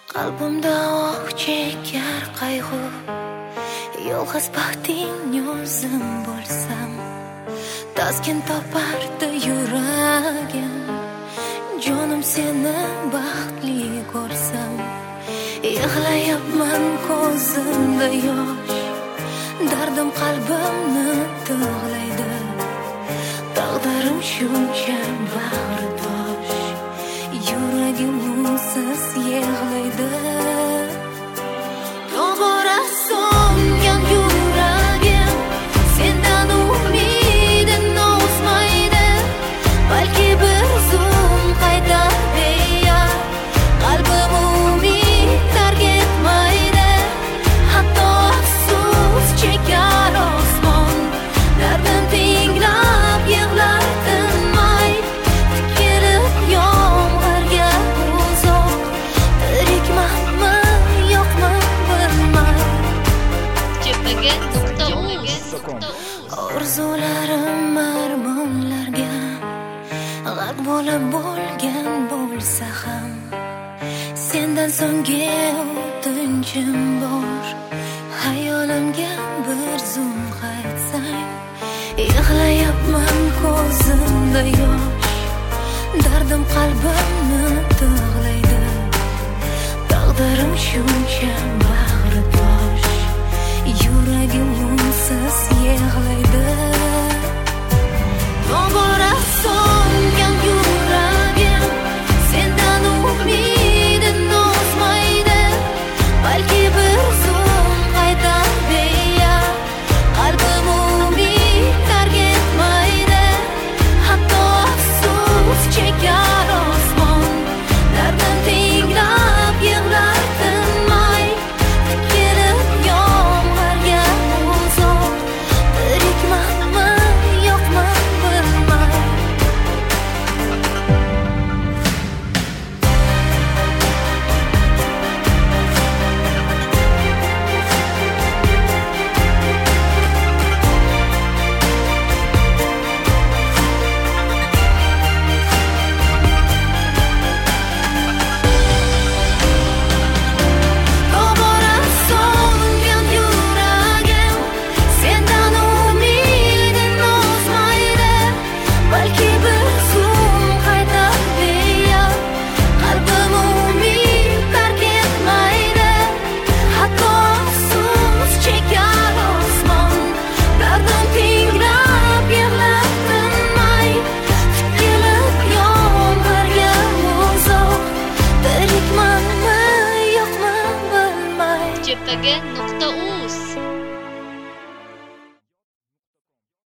Qalbimda oh chekar qayg'u, yolg'iz baxting o'zim bo'lsam, taskin topardi yuragim. Jonim seni baxtli ko'rsam, yig'layapman ko'zimda yosh, dardim qalbimni tig'laydi. Taqdirim shuncha bag'ritosh, yuragim unsiz yig'laydi. Tobora so'ngan yuragim sendan umidim o'smaydi. Balki bir zum qayta beya, qalbim umid tark etmaydi. Hatto afsus chekar osmon, dardim tinglab yig'lar tinmay. Tikilib yomg'irga uzoq, tirikmanmi yo'qmi bilmay. Orzularim armonlarga g'arq bo'lib bo'lgan bo'lsa ham, sendan so'nggi o'tinchim bor. Hayolimga bir zum qaytsang, yig'layapman ko'zimda yosh, dardim qalbimni tig'laydi. Taqdirim shuncha bag'ritosh, yuragim unsiz yig'laydi. Tobora so'ngan yuragim sendan umidim o'smaydi. Balki bir zum qayta beya, qalbim umid tark etmaydi. Hatto afsus chekar osmon, dardim tinglab yig'lar tinmay. Tikilib yomg'irga uzoq, tirikmanmi yo'qmi bilmay. Tobora so'ngan yuragim sendan umidim o'smaydi. Balki bir zum qayta beya, qalbim umid tark etmaydi. Hatto afsus chekar osmon, dardim tinglab yig'lar tinmay. Tikilib yomg'irga uzoq, tirikmanmi yo'qmi bilmay. Ceppaga.uz